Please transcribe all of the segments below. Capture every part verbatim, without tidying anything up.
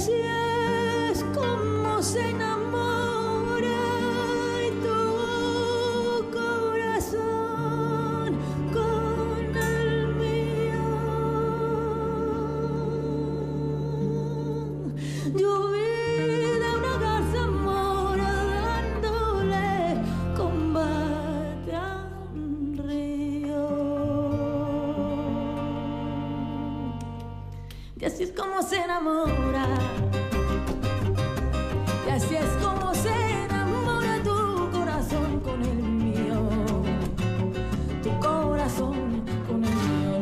así es como se enamora tu corazón con el mío. Yo vi de una garza mora dándole combate a un río. Y así es como se enamora. Y así es como se enamora tu corazón con el mío. Tu corazón con el mío.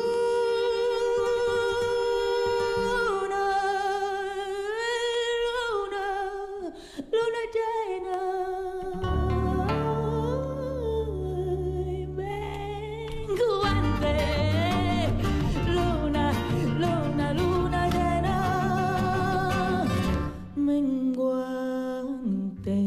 Luna, luna, luna llena. Menguante. Luna, luna, luna llena. Menguante.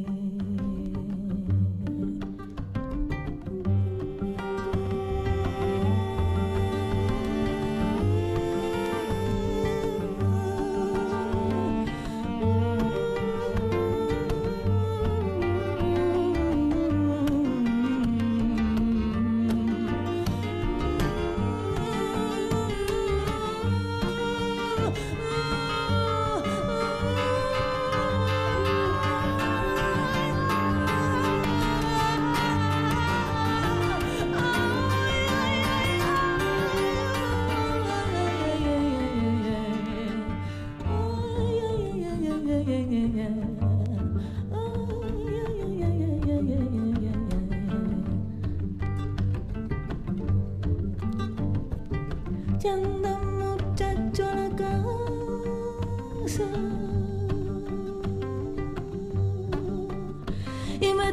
Ya anda muchacho a la casa y me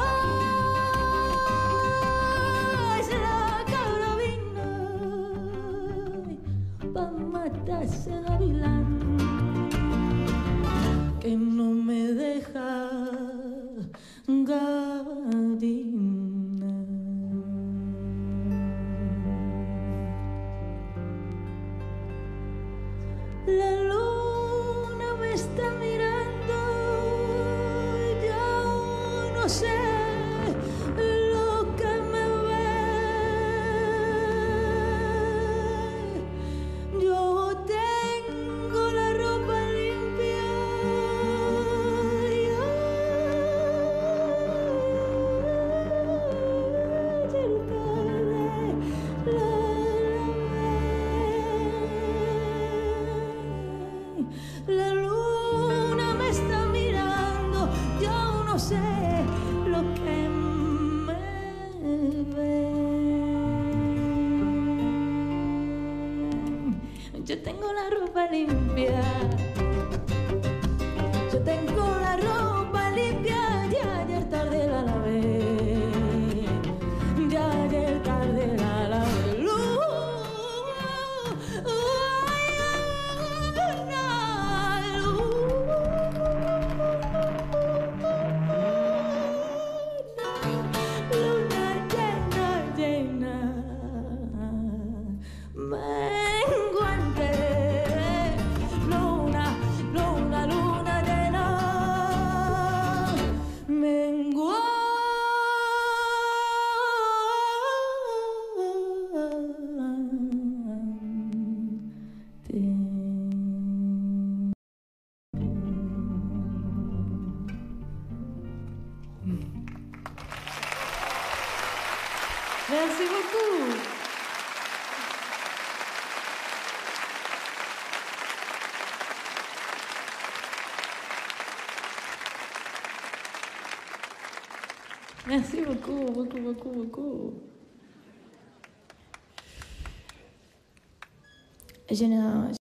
traes la carabina pa' matar ese gavilán que no me deja gallina. La luna me está mirando y yo no sé lo que me ve. Yo tengo la ropa limpia y cerca de la La luna me está mirando, yo no sé lo que me ve. Yo tengo la ropa limpia, yo tengo la ropa limpia, ya ayer tarde la lavé, ya ayer tarde la lavé. Menguante, luna, luna, luna llena, menguante. Merci beaucoup. Merci beaucoup, beaucoup, beaucoup, beaucoup. Je ne...